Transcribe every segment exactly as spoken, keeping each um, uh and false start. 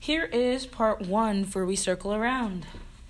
Here is part one for We Circle Around.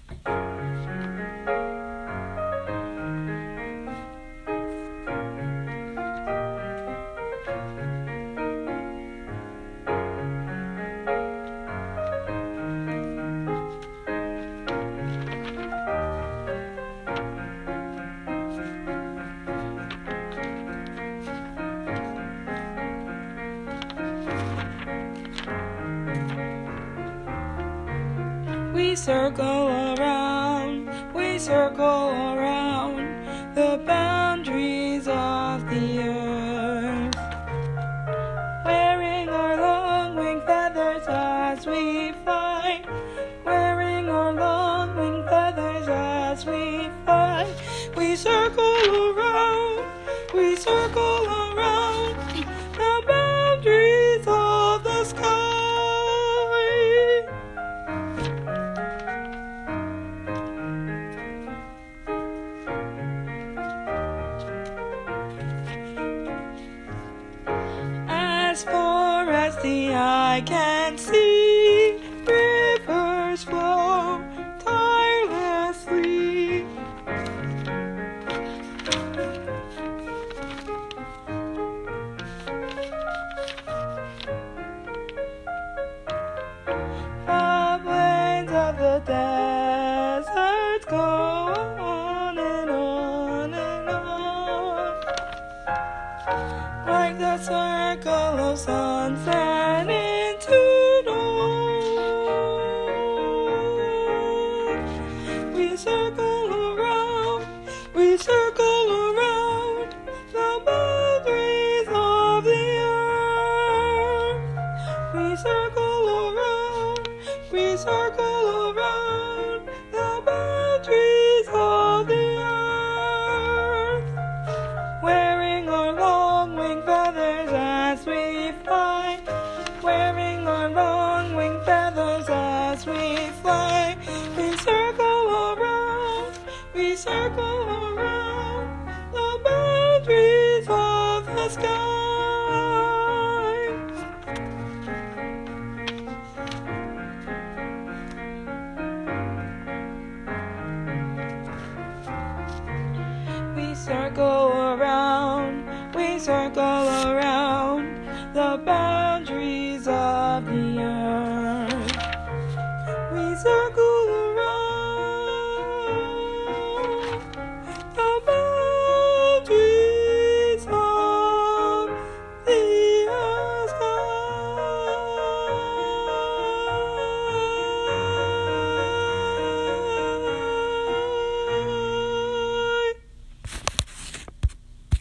We circle around, we circle around the boundaries of the earth, wearing our long wing feathers as we fly, wearing our long wing feathers as we fly. We circle around, we circle around the boundaries of the sky. As far as the eye can see, rivers flow tirelessly. The plains of the deserts go on and on and on, like the circle of sunset into dawn. We circle around, we circle around the boundaries of the earth. We circle around, we circle around the boundaries of the earth, wearing our long wing feathers as we fly, wearing our long wing feathers as we fly. We circle around, we circle around the boundaries of the sky. We circle around, we circle